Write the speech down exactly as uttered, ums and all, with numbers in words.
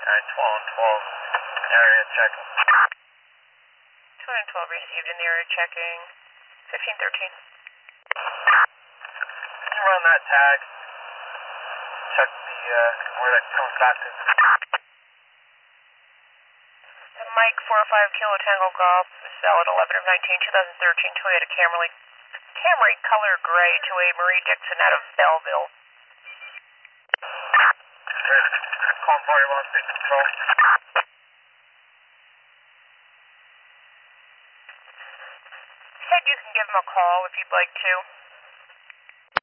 Alright, twelve and twelve, area checking. twelve and twelve received in the area checking. fifteen thirteen. Can you run that tag? Check the, uh, where that comes back to. Mike four oh five Kilo Tango Golf, valid eleven of nineteen, twenty thirteen Toyota Camry, Camry color gray to a Marie Dixon out of Belleville. Calm party one, speed control. Said you can give him a call if you'd like to.